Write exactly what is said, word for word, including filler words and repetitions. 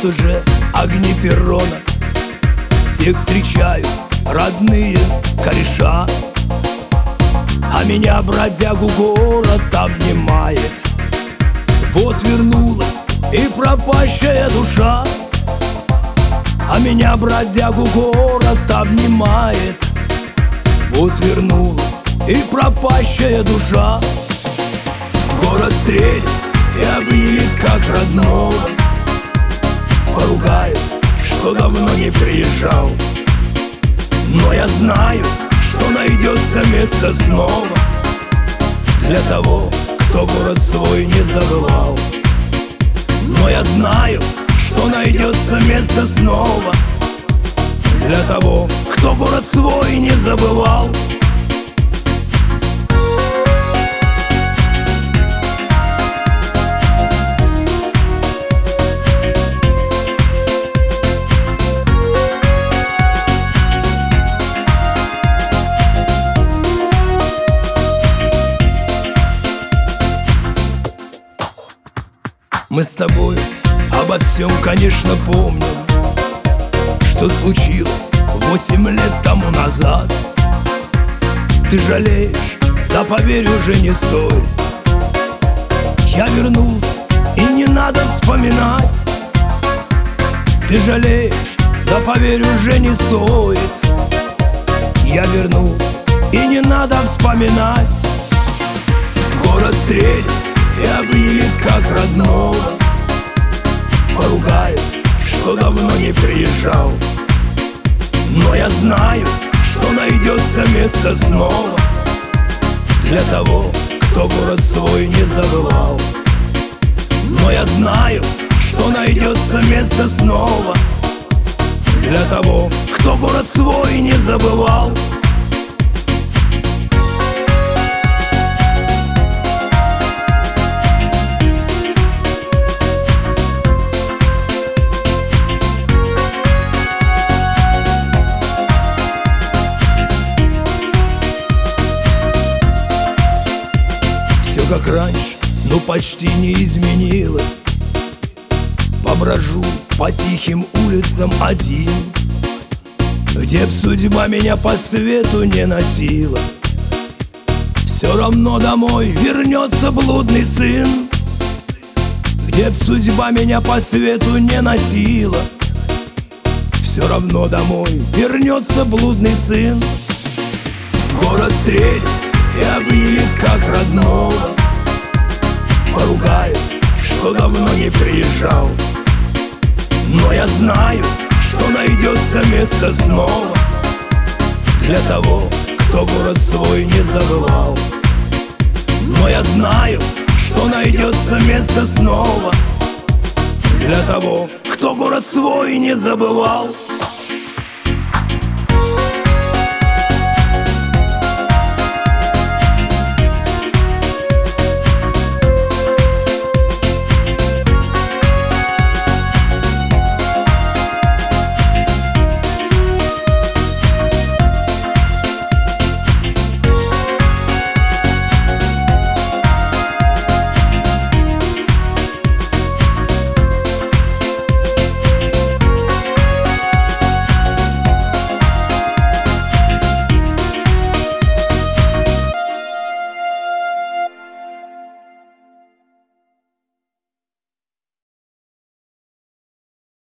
Вот уже огни перрона, всех встречают родные кореша, а меня, бродягу, город обнимает. Вот вернулась и пропащая душа, а меня, бродягу, город обнимает. Вот вернулась и пропащая душа. Город встретит и обнимет как родного, поругает, что давно не приезжал. Но я знаю, что найдется место снова для того, кто город свой не забывал. Но я знаю, что найдется место снова для того, кто город свой не забывал. Мы с тобой обо всем, конечно, помним, что случилось восемь лет тому назад. Ты жалеешь, да поверь, уже не стоит. Я вернулся, и не надо вспоминать. Ты жалеешь, да поверь, уже не стоит. Я вернулся, и не надо вспоминать. Город встретит и обнимет как родного, поругает, что давно не приезжал. Но я знаю, что найдется место снова для того, кто город свой не забывал. Но я знаю, что найдется место снова для того, кто город свой не забывал. Как раньше, но почти не изменилось. Поброжу по тихим улицам один, где б судьба меня по свету не носила. Все равно домой вернется блудный сын, где б судьба меня по свету не носила. Все равно домой вернется блудный сын. Город встретит и обнимет как родного, поругает, что давно не приезжал. Но я знаю, что найдется место снова для того, кто город свой не забывал. Но я знаю, что найдется место снова для того, кто город свой не забывал.